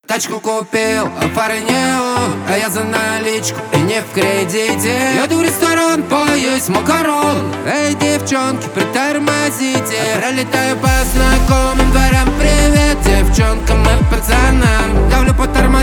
Тачку купил, а фары неон, а я за наличку и не в кредите. Еду в ресторан, поесть макарон. Эй, девчонки, притормозите. Пролетаю по знакомым дворам. Привет девчонкам и пацанам. Давлю по тормозам.